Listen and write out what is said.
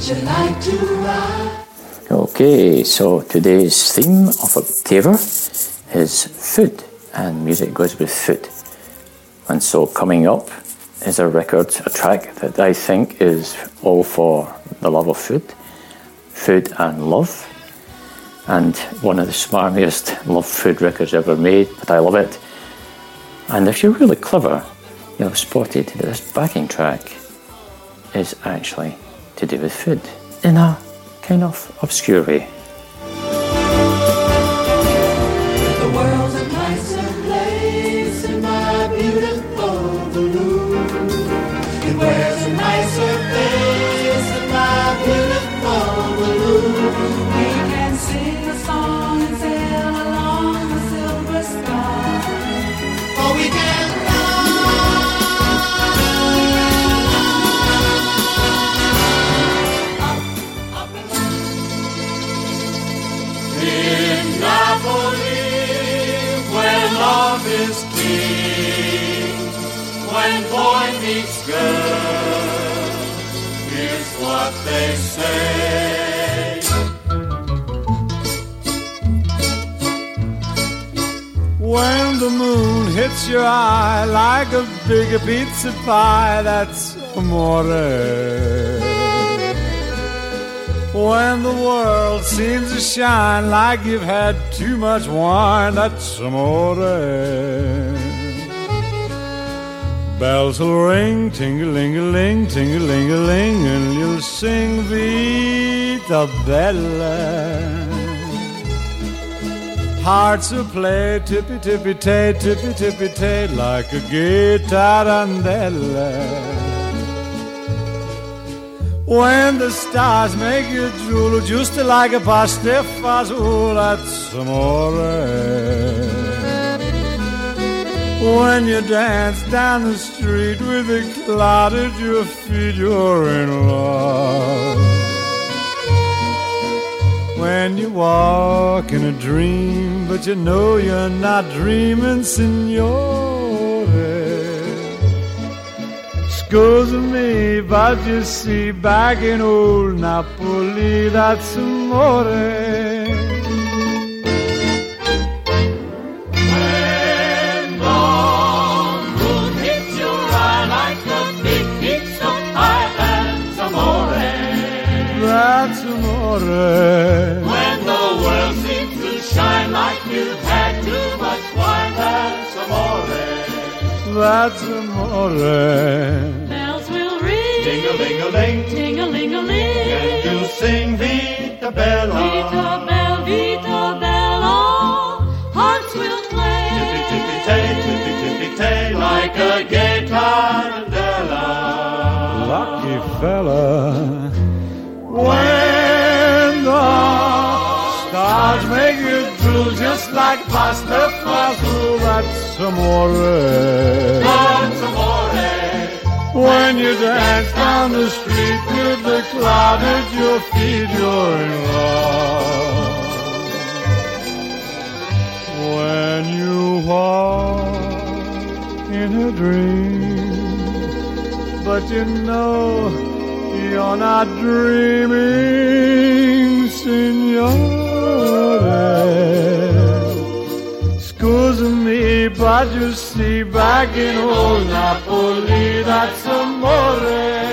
Okay, so today's theme of October is food, and music goes with food. And so coming up is a track that I think is all for the love of food and love. And one of the smarmiest love food records ever made, but I love it. And if you're really clever, you'll have spotted that this backing track is actually to do with food in a kind of obscure way. The world's a nicer place in my beautiful balloon. It wears a nicer face in my beautiful balloon. We can sing a song and sail along the silver sky. Oh, we can love is king. When boy meets girl, here's what they say. When the moon hits your eye like a big pizza pie, that's amore. When the world seems to shine like you've had too much wine, that's amore. Bells will ring, ting-a-ling-a-ling, ting-a-ling-a-ling, and you'll sing Vita Bella. Hearts will play tippy-tippy-tay, tippy-tippy-tay, like a gay tarantella. When the stars make you drool, just like a pasta fazool, that's amore. When you dance down the street with a cloud at your feet, you're in love. When you walk in a dream, but you know you're not dreaming, signore. Scusa me, but you see, back in old Napoli, that's amore. When the moon hits your eye like a big pizza pie, that's amore. That's amore. When the world seems to shine like you've had too much wine, that's amore. That's amore. Bells will ring, ting-a-ling-a-ling, ting-a-ling-a-ling, and you'll sing Vita Bella, Vita Bella, Vita Bella. Hearts will play, tippy-tippy-tay, like a gay tarantella. Lucky fella. When the stars make you drool just like pasta fazool, that's amore. That's amore. When you dance down the street with the cloud at your feet, you're in love. When you walk in a dream, but you know you're not dreaming, signore. Scusa me, but you see, back in old Napoli, that's amore.